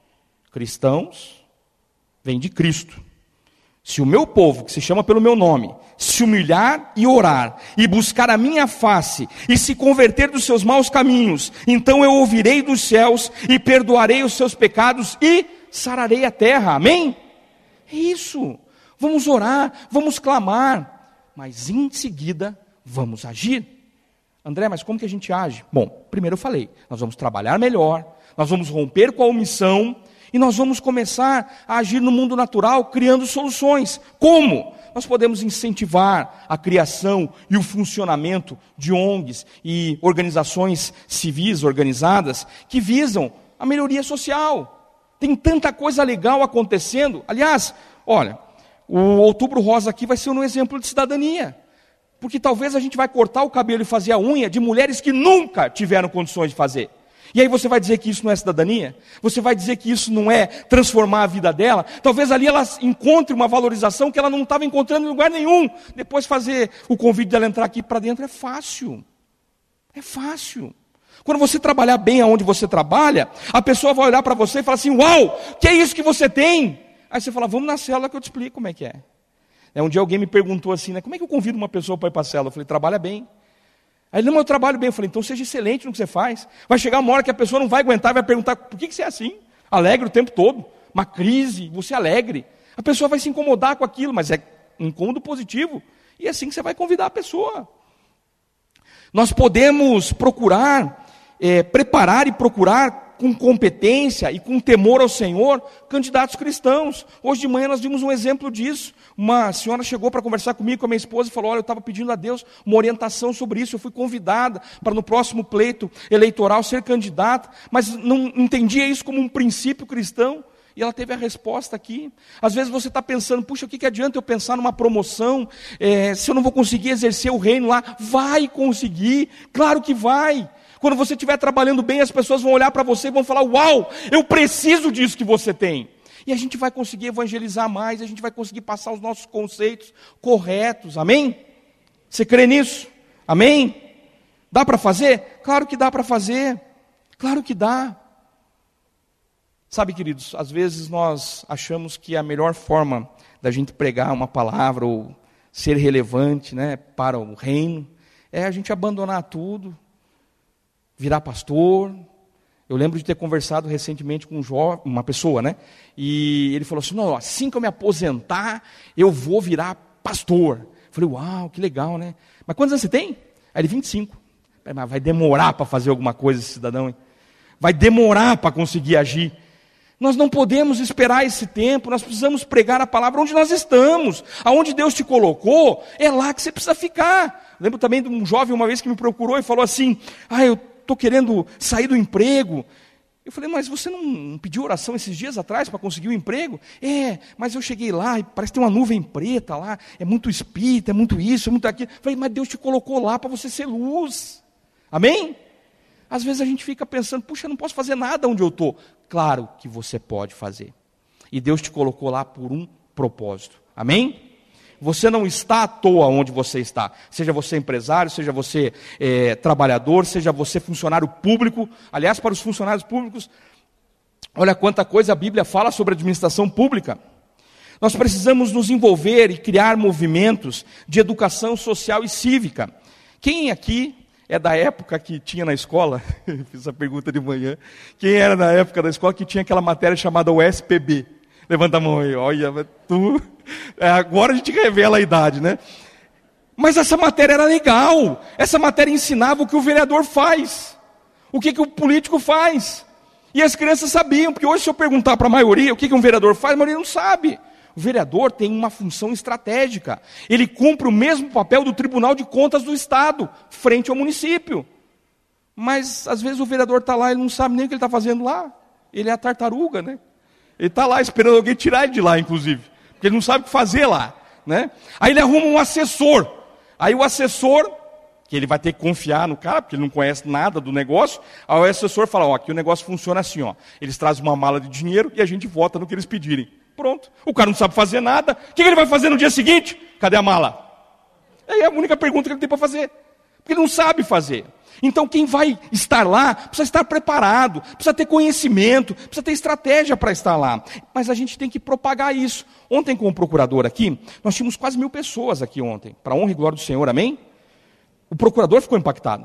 cristãos, vem de Cristo. Se o meu povo, que se chama pelo meu nome, se humilhar e orar, e buscar a minha face, e se converter dos seus maus caminhos, então eu ouvirei dos céus, e perdoarei os seus pecados, e sararei a terra, amém? É isso, vamos orar, vamos clamar, mas em seguida, vamos agir. André, mas como que a gente age? Bom, primeiro eu falei, nós vamos trabalhar melhor, nós vamos romper com a omissão, e nós vamos começar a agir no mundo natural, criando soluções. Como? Nós podemos incentivar a criação e o funcionamento de O N Gs e organizações civis organizadas que visam a melhoria social. Tem tanta coisa legal acontecendo. Aliás, olha, o Outubro Rosa aqui vai ser um exemplo de cidadania. Porque talvez a gente vai cortar o cabelo e fazer a unha de mulheres que nunca tiveram condições de fazer. E aí você vai dizer que isso não é cidadania? Você vai dizer que isso não é transformar a vida dela? Talvez ali ela encontre uma valorização que ela não estava encontrando em lugar nenhum. Depois fazer o convite dela entrar aqui para dentro é fácil. É fácil. Quando você trabalhar bem aonde você trabalha, a pessoa vai olhar para você e falar assim, uau, que é isso que você tem? Aí você fala, vamos na célula que eu te explico como é que é. é um dia alguém me perguntou assim, né, como é que eu convido uma pessoa para ir para a célula? Eu falei, trabalha bem. Aí ele, não, eu trabalho bem. Eu falei, então seja excelente no que você faz. Vai chegar uma hora que a pessoa não vai aguentar e vai perguntar, por que, que você é assim? Alegre o tempo todo, uma crise, você é alegre. A pessoa vai se incomodar com aquilo, mas é um incômodo positivo. E é assim que você vai convidar a pessoa. Nós podemos procurar... É, preparar e procurar com competência e com temor ao Senhor candidatos cristãos. Hoje de manhã nós vimos um exemplo disso. Uma senhora chegou para conversar comigo, com a minha esposa, e falou, olha, eu estava pedindo a Deus uma orientação sobre isso, eu fui convidada para no próximo pleito eleitoral ser candidata, mas não entendia isso como um princípio cristão. E ela teve a resposta aqui. Às vezes você está pensando, puxa, o que, que adianta eu pensar numa promoção, é, se eu não vou conseguir exercer o reino lá? Vai conseguir, claro que vai. Quando você estiver trabalhando bem, as pessoas vão olhar para você e vão falar, uau, eu preciso disso que você tem. E a gente vai conseguir evangelizar mais, a gente vai conseguir passar os nossos conceitos corretos, amém? Você crê nisso? Amém? Dá para fazer? Claro que dá para fazer, claro que dá. Sabe, queridos, às vezes nós achamos que a melhor forma da gente pregar uma palavra ou ser relevante, né, para o reino é a gente abandonar tudo, virar pastor. Eu lembro de ter conversado recentemente com um jovem, uma pessoa, né? E ele falou assim, não, assim que eu me aposentar, eu vou virar pastor. Eu falei, uau, que legal, né? Mas quantos anos você tem? Aí ele, vinte e cinco. Mas vai demorar para fazer alguma coisa esse cidadão, hein? Vai demorar para conseguir agir. Nós não podemos esperar esse tempo, nós precisamos pregar a palavra onde nós estamos. Aonde Deus te colocou, é lá que você precisa ficar. Lembro também de um jovem uma vez que me procurou e falou assim, ah, eu estou querendo sair do emprego. Eu falei, mas você não pediu oração esses dias atrás para conseguir um emprego? É, mas eu cheguei lá e parece que tem uma nuvem preta lá, é muito espírito, é muito isso, é muito aquilo. Eu falei, mas Deus te colocou lá para você ser luz. Amém? Às vezes a gente fica pensando, puxa, eu não posso fazer nada onde eu estou. Claro que você pode fazer. E Deus te colocou lá por um propósito. Amém? Você não está à toa onde você está. Seja você empresário, seja você é, trabalhador, seja você funcionário público. Aliás, para os funcionários públicos, olha quanta coisa a Bíblia fala sobre a administração pública. Nós precisamos nos envolver e criar movimentos de educação social e cívica. Quem aqui é da época que tinha na escola, fiz essa pergunta de manhã, quem era da época da escola que tinha aquela matéria chamada O S P B? Levanta a mão aí, olha, tu... É, agora a gente revela a idade, né? Mas essa matéria era legal, essa matéria ensinava o que o vereador faz, o que, que o político faz. E as crianças sabiam, porque hoje se eu perguntar para a maioria o que, que um vereador faz, a maioria não sabe. O vereador tem uma função estratégica, ele cumpre o mesmo papel do Tribunal de Contas do Estado, frente ao município. Mas às vezes o vereador está lá, ele não sabe nem o que ele está fazendo lá, ele é a tartaruga, né? Ele está lá esperando alguém tirar ele de lá, inclusive, porque ele não sabe o que fazer lá, né? Aí ele arruma um assessor, aí o assessor, que ele vai ter que confiar no cara, porque ele não conhece nada do negócio, aí o assessor fala, ó, aqui o negócio funciona assim, ó, eles trazem uma mala de dinheiro e a gente vota no que eles pedirem. Pronto, o cara não sabe fazer nada, o que ele vai fazer no dia seguinte? Cadê a mala? É a única pergunta que ele tem para fazer, porque ele não sabe fazer. Então quem vai estar lá, precisa estar preparado, precisa ter conhecimento, precisa ter estratégia para estar lá. Mas a gente tem que propagar isso. Ontem com o procurador aqui, nós tínhamos quase mil pessoas aqui ontem, para a honra e glória do Senhor, amém? O procurador ficou impactado.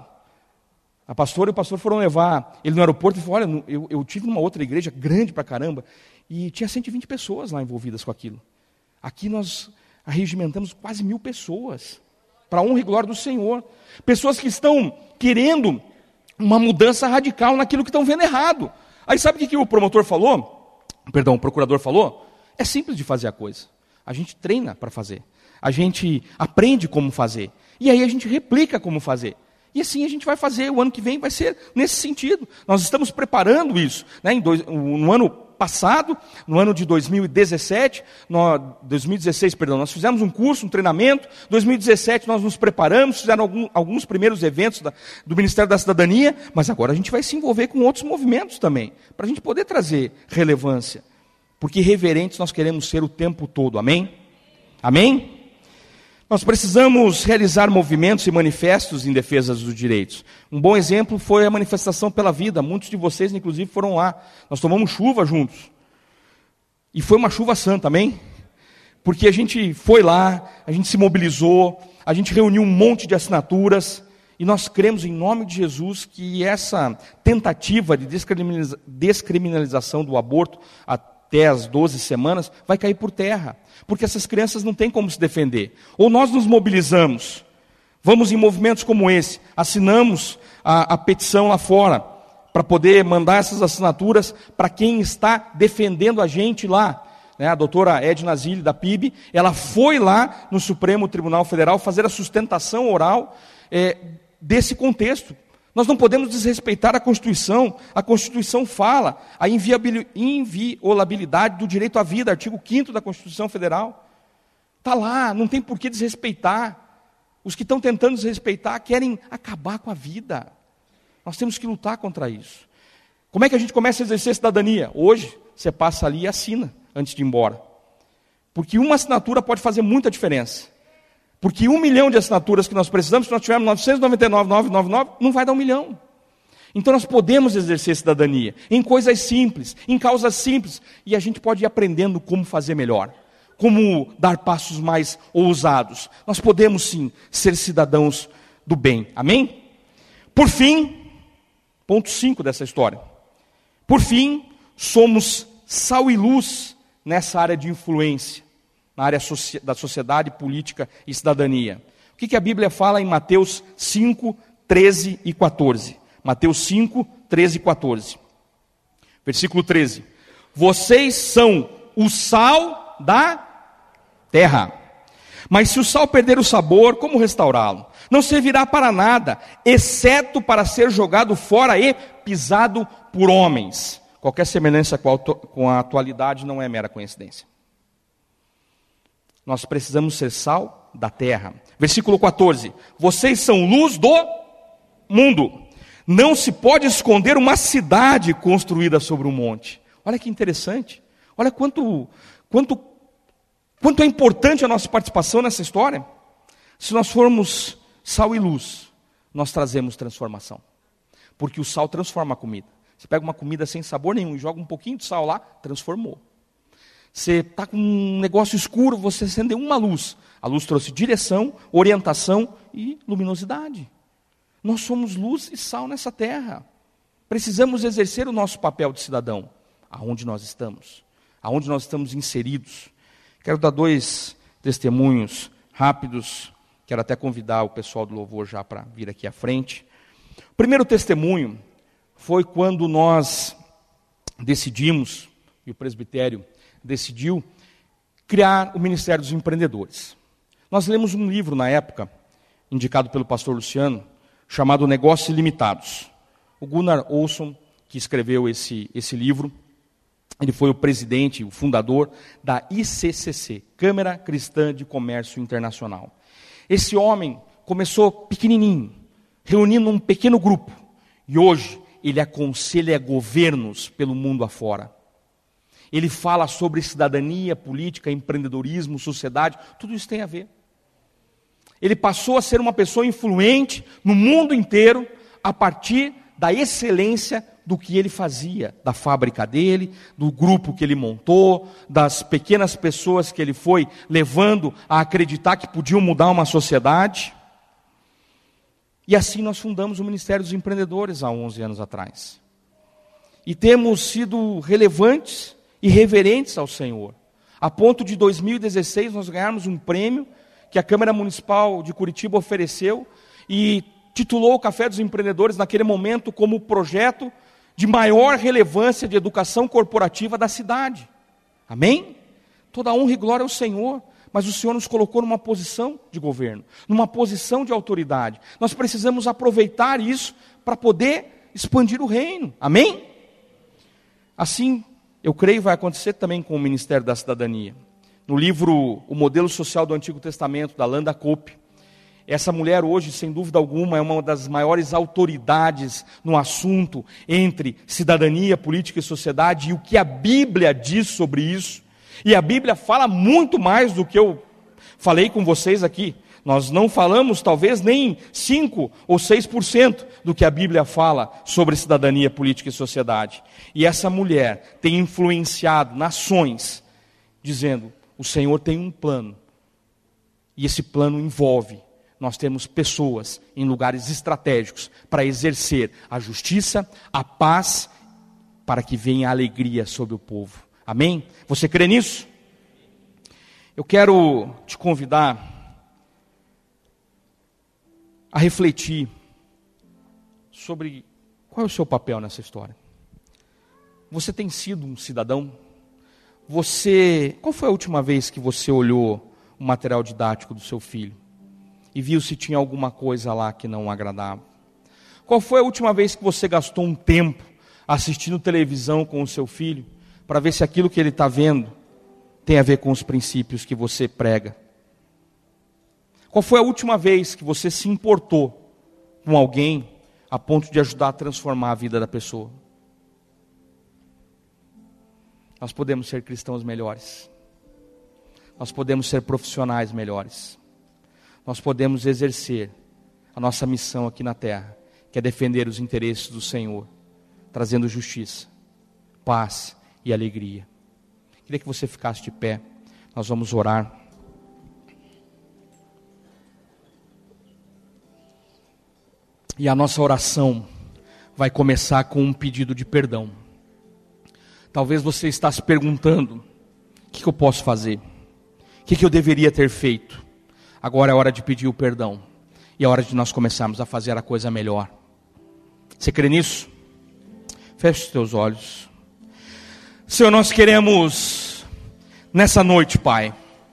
A pastora e o pastor foram levar ele no aeroporto e falou, olha, eu, eu tive numa outra igreja grande pra caramba, e tinha cento e vinte pessoas lá envolvidas com aquilo. Aqui nós arregimentamos quase mil pessoas, para a honra e glória do Senhor. Pessoas que estão querendo uma mudança radical naquilo que estão vendo errado. Aí sabe o que, que o promotor falou? Perdão, o procurador falou? É simples de fazer a coisa. A gente treina para fazer. A gente aprende como fazer. E aí a gente replica como fazer. E assim a gente vai fazer, o ano que vem vai ser nesse sentido. Nós estamos preparando isso. Né? Em dois, no ano passado, no ano de dois mil e dezessete, no, dois mil e dezesseis, perdão, nós fizemos um curso, um treinamento. dois mil e dezessete nós nos preparamos, fizeram algum, alguns primeiros eventos da, do Ministério da Cidadania, mas agora a gente vai se envolver com outros movimentos também, para a gente poder trazer relevância. Porque reverentes nós queremos ser o tempo todo, amém? Amém? Nós precisamos realizar movimentos e manifestos em defesa dos direitos. Um bom exemplo foi a manifestação pela vida. Muitos de vocês, inclusive, foram lá. Nós tomamos chuva juntos. E foi uma chuva santa, amém? Porque a gente foi lá, a gente se mobilizou, a gente reuniu um monte de assinaturas, e nós cremos em nome de Jesus que essa tentativa de descriminaliza- descriminalização do aborto até as doze semanas vai cair por terra. Porque essas crianças não têm como se defender. Ou nós nos mobilizamos, vamos em movimentos como esse, assinamos a, a petição lá fora, para poder mandar essas assinaturas para quem está defendendo a gente lá. Né? A doutora Edna Zilli, da P I B, ela foi lá no Supremo Tribunal Federal fazer a sustentação oral é, desse contexto. Nós não podemos desrespeitar a Constituição. A Constituição fala a inviolabilidade do direito à vida, artigo quinto da Constituição Federal. Está lá, não tem por que desrespeitar. Os que estão tentando desrespeitar querem acabar com a vida. Nós temos que lutar contra isso. Como é que a gente começa a exercer cidadania? Hoje, você passa ali e assina antes de ir embora. Porque uma assinatura pode fazer muita diferença. Porque um milhão de assinaturas que nós precisamos, se nós tivermos novecentos e noventa e nove mil novecentos e noventa e nove, não vai dar um milhão. Então nós podemos exercer cidadania em coisas simples, em causas simples, e a gente pode ir aprendendo como fazer melhor, como dar passos mais ousados. Nós podemos sim ser cidadãos do bem. Amém? Por fim, ponto cinco dessa história. Por fim, somos sal e luz nessa área de influência, na área da sociedade, política e cidadania. O que, que a Bíblia fala em Mateus cinco, treze e quatorze? Mateus cinco, treze e quatorze. Versículo treze. Vocês são o sal da terra. Mas se o sal perder o sabor, como restaurá-lo? Não servirá para nada, exceto para ser jogado fora e pisado por homens. Qualquer semelhança com a atualidade não é mera coincidência. Nós precisamos ser sal da terra. Versículo quatorze. Vocês são luz do mundo. Não se pode esconder uma cidade construída sobre um monte. Olha que interessante. Olha quanto, quanto, quanto é importante a nossa participação nessa história. Se nós formos sal e luz, nós trazemos transformação. Porque o sal transforma a comida. Você pega uma comida sem sabor nenhum e joga um pouquinho de sal lá, transformou. Você está com um negócio escuro, você acendeu uma luz. A luz trouxe direção, orientação e luminosidade. Nós somos luz e sal nessa terra. Precisamos exercer o nosso papel de cidadão. Aonde nós estamos? Aonde nós estamos inseridos? Quero dar dois testemunhos rápidos. Quero até convidar o pessoal do louvor já para vir aqui à frente. O primeiro testemunho foi quando nós decidimos, e o presbitério decidiu, criar o Ministério dos Empreendedores. Nós lemos um livro na época, indicado pelo pastor Luciano, chamado Negócios Ilimitados. O Gunnar Olsson, que escreveu esse, esse livro, ele foi o presidente, o fundador da I C C C, Câmara Cristã de Comércio Internacional. Esse homem começou pequenininho, reunindo um pequeno grupo, e hoje ele aconselha governos pelo mundo afora. Ele fala sobre cidadania, política, empreendedorismo, sociedade, tudo isso tem a ver. Ele passou a ser uma pessoa influente no mundo inteiro a partir da excelência do que ele fazia, da fábrica dele, do grupo que ele montou, das pequenas pessoas que ele foi levando a acreditar que podiam mudar uma sociedade. E assim nós fundamos o Ministério dos Empreendedores há onze anos atrás. E temos sido relevantes e reverentes ao Senhor, a ponto de dois mil e dezesseis nós ganharmos um prêmio que a Câmara Municipal de Curitiba ofereceu e titulou o Café dos Empreendedores naquele momento como o projeto de maior relevância de educação corporativa da cidade. Amém? Toda honra e glória ao Senhor, mas o Senhor nos colocou numa posição de governo, numa posição de autoridade. Nós precisamos aproveitar isso para poder expandir o reino. Amém? Assim, eu creio que vai acontecer também com o Ministério da Cidadania. No livro O Modelo Social do Antigo Testamento, da Landa Cope, essa mulher hoje, sem dúvida alguma, é uma das maiores autoridades no assunto entre cidadania, política e sociedade, e o que a Bíblia diz sobre isso. E a Bíblia fala muito mais do que eu Falei com vocês aqui, nós não falamos talvez nem cinco ou seis por cento do que a Bíblia fala sobre cidadania, política e sociedade. E essa mulher tem influenciado nações, dizendo, o Senhor tem um plano. E esse plano envolve, nós temos pessoas em lugares estratégicos para exercer a justiça, a paz, para que venha a alegria sobre o povo. Amém? Você crê nisso? Eu quero te convidar a refletir sobre qual é o seu papel nessa história. Você tem sido um cidadão? Você, qual foi a última vez que você olhou o material didático do seu filho e viu se tinha alguma coisa lá que não agradava? Qual foi a última vez que você gastou um tempo assistindo televisão com o seu filho para ver se aquilo que ele está vendo tem a ver com os princípios que você prega? Qual foi a última vez que você se importou com alguém a ponto de ajudar a transformar a vida da pessoa? Nós podemos ser cristãos melhores. Nós podemos ser profissionais melhores. Nós podemos exercer a nossa missão aqui na terra, que é defender os interesses do Senhor, trazendo justiça, paz e alegria. Queria que você ficasse de pé. Nós vamos orar. E a nossa oração vai começar com um pedido de perdão. Talvez você está se perguntando, o que eu posso fazer? O que eu deveria ter feito? Agora é hora de pedir o perdão. E é hora de nós começarmos a fazer a coisa melhor. Você crê nisso? Feche os teus olhos. Senhor, nós queremos, nessa noite, Pai,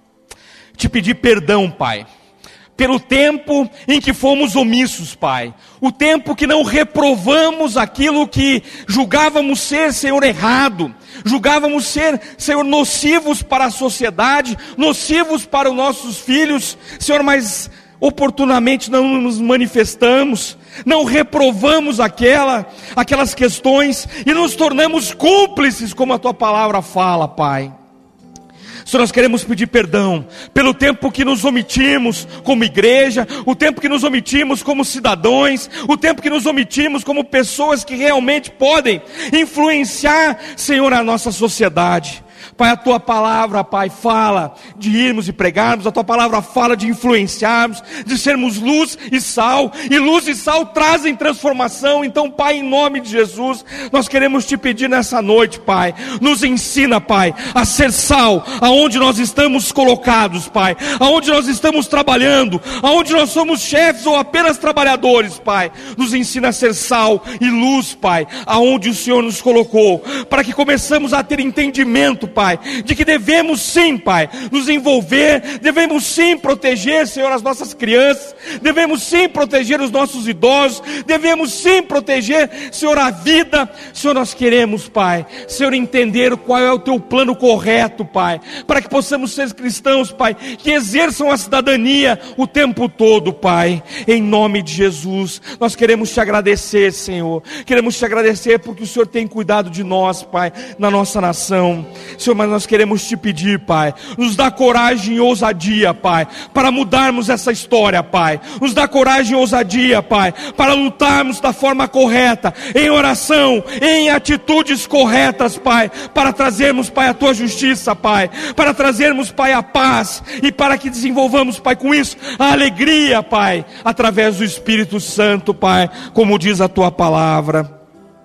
te pedir perdão, Pai, pelo tempo em que fomos omissos, Pai. O tempo que não reprovamos aquilo que julgávamos ser, Senhor, errado. Julgávamos ser, Senhor, nocivos para a sociedade, nocivos para os nossos filhos, Senhor, mas oportunamente não nos manifestamos, não reprovamos aquela, aquelas questões e nos tornamos cúmplices, como a Tua palavra fala, Pai. Senhor, nós queremos pedir perdão pelo tempo que nos omitimos como igreja, o tempo que nos omitimos como cidadãos, o tempo que nos omitimos como pessoas que realmente podem influenciar, Senhor, a nossa sociedade. Pai, a Tua palavra, Pai, fala de irmos e pregarmos, a Tua palavra fala de influenciarmos, de sermos luz e sal, e luz e sal trazem transformação. Então, Pai, em nome de Jesus, nós queremos Te pedir nessa noite, Pai, nos ensina, Pai, a ser sal, aonde nós estamos colocados, Pai, aonde nós estamos trabalhando, aonde nós somos chefes ou apenas trabalhadores, Pai, nos ensina a ser sal e luz, Pai, aonde o Senhor nos colocou, para que começamos a ter entendimento, Pai, de que devemos sim, Pai, nos envolver, devemos sim proteger, Senhor, as nossas crianças, devemos sim proteger os nossos idosos, devemos sim proteger, Senhor, a vida. Senhor, nós queremos, Pai, Senhor, entender qual é o Teu plano correto, Pai, para que possamos ser cristãos, Pai, que exerçam a cidadania o tempo todo, Pai, em nome de Jesus. Nós queremos Te agradecer, Senhor, queremos Te agradecer porque o Senhor tem cuidado de nós, Pai, na nossa nação. Senhor, mas nós queremos Te pedir, Pai, nos dá coragem e ousadia, Pai, para mudarmos essa história, Pai. Nos dá coragem e ousadia, Pai, para lutarmos da forma correta, em oração, em atitudes corretas, Pai, para trazermos, Pai, a Tua justiça, Pai, para trazermos, Pai, a paz, e para que desenvolvamos, Pai, com isso, a alegria, Pai, através do Espírito Santo, Pai, como diz a Tua palavra.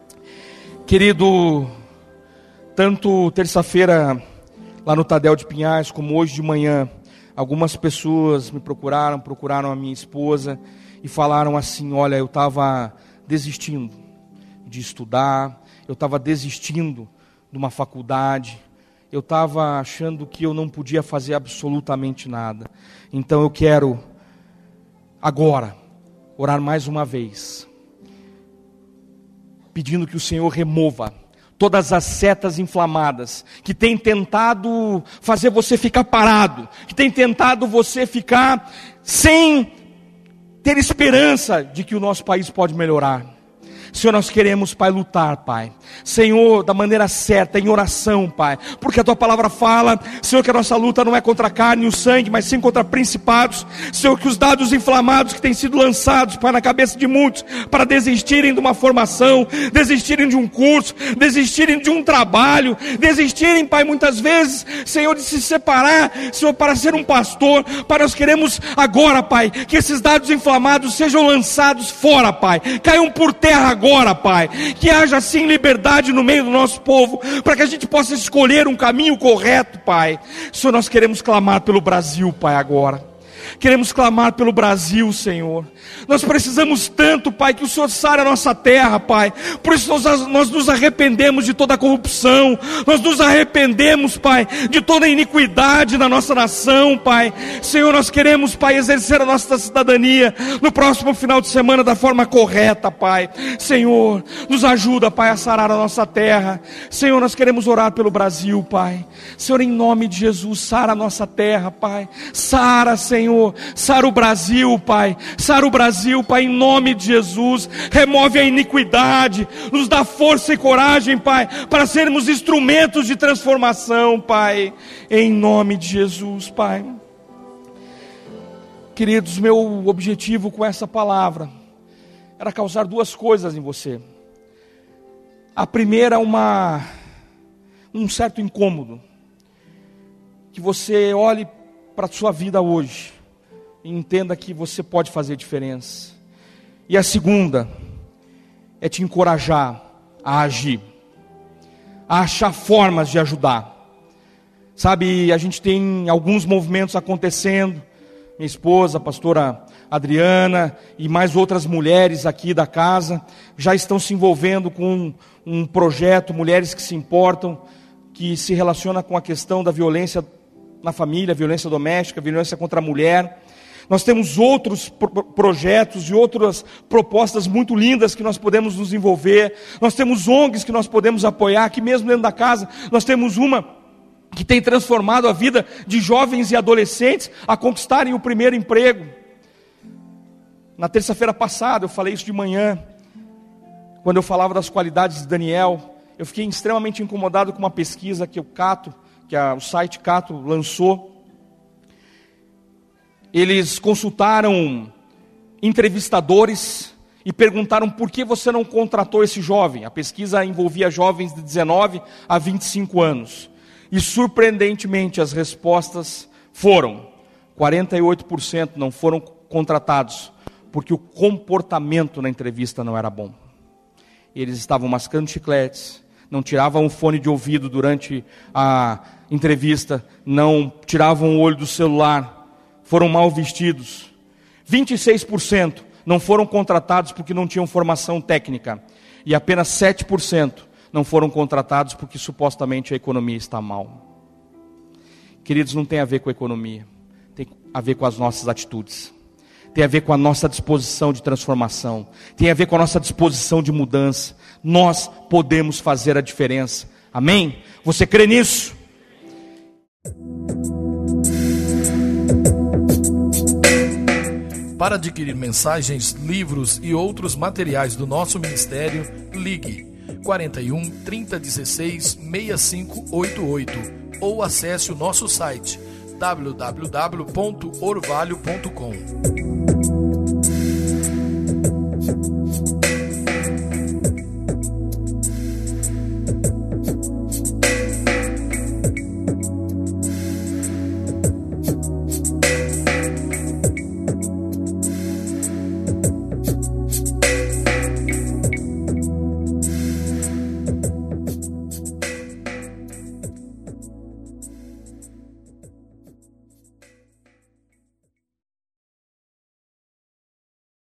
Querido, tanto terça-feira lá no Tadel de Pinhais, como hoje de manhã, algumas pessoas me procuraram, procuraram a minha esposa e falaram assim: olha, eu estava desistindo de estudar, eu estava desistindo de uma faculdade, eu estava achando que eu não podia fazer absolutamente nada. Então eu quero agora orar mais uma vez, pedindo que o Senhor remova todas as setas inflamadas, que tem tentado fazer você ficar parado, que tem tentado você ficar sem ter esperança de que o nosso país pode melhorar. Senhor, nós queremos, Pai, lutar, Pai. Senhor, da maneira certa, em oração, Pai. Porque a Tua palavra fala, Senhor, que a nossa luta não é contra a carne e o sangue, mas sim contra principados. Senhor, que os dados inflamados que têm sido lançados, Pai, na cabeça de muitos, para desistirem de uma formação, desistirem de um curso, desistirem de um trabalho, desistirem, Pai, muitas vezes, Senhor, de se separar, Senhor, para ser um pastor. Pai, nós queremos agora, Pai, que esses dados inflamados sejam lançados fora, Pai, caiam por terra agora, Pai, que haja assim liberdade no meio do nosso povo, para que a gente possa escolher um caminho correto, Pai. Senhor, nós queremos clamar pelo Brasil, Pai, agora. Queremos clamar pelo Brasil, Senhor. Nós precisamos tanto, Pai, que o Senhor sare a nossa terra, Pai. Por isso nós, nós nos arrependemos de toda a corrupção. Nós nos arrependemos, Pai, de toda a iniquidade na nossa nação, Pai. Senhor, nós queremos, Pai, exercer a nossa cidadania no próximo final de semana da forma correta, Pai. Senhor, nos ajuda, Pai, a sarar a nossa terra. Senhor, nós queremos orar pelo Brasil, Pai. Senhor, em nome de Jesus, sara a nossa terra, Pai. Sara, Senhor. Sara o Brasil, Pai. Sara o Brasil, Pai, em nome de Jesus. Remove a iniquidade. Nos dá força e coragem, Pai, para sermos instrumentos de transformação, Pai. Em nome de Jesus, Pai. Queridos, meu objetivo com essa palavra era causar duas coisas em você. A primeira, uma, um certo incômodo. Que você olhe para a sua vida hoje e entenda que você pode fazer diferença. E a segunda é te encorajar a agir, a achar formas de ajudar. Sabe, a gente tem alguns movimentos acontecendo. Minha esposa, a pastora Adriana e mais outras mulheres aqui da casa já estão se envolvendo com um projeto, Mulheres que se Importam, que se relaciona com a questão da violência na família, violência doméstica, violência contra a mulher. Nós temos outros pro- projetos e outras propostas muito lindas que nós podemos nos envolver. Nós temos O N Gs que nós podemos apoiar. Aqui mesmo dentro da casa nós temos uma que tem transformado a vida de jovens e adolescentes a conquistarem o primeiro emprego. Na terça-feira passada, eu falei isso de manhã, quando eu falava das qualidades de Daniel. Eu fiquei extremamente incomodado com uma pesquisa que o Cato, que a, o site Cato lançou. Eles consultaram entrevistadores e perguntaram por que você não contratou esse jovem. A pesquisa envolvia jovens de dezenove a vinte e cinco anos. E surpreendentemente as respostas foram: quarenta e oito por cento não foram contratados porque o comportamento na entrevista não era bom. Eles estavam mascando chicletes, não tiravam o fone de ouvido durante a entrevista, não tiravam o olho do celular, foram mal vestidos. vinte e seis por cento não foram contratados porque não tinham formação técnica. E apenas sete por cento não foram contratados porque supostamente a economia está mal. Queridos, não tem a ver com a economia, tem a ver com as nossas atitudes. Tem a ver com a nossa disposição de transformação. Tem a ver com a nossa disposição de mudança. Nós podemos fazer a diferença. Amém? Você crê nisso? Para adquirir mensagens, livros e outros materiais do nosso ministério, ligue quarenta e um, trinta, dezesseis, sessenta e cinco oitenta e oito ou acesse o nosso site w w w ponto orvalho ponto com.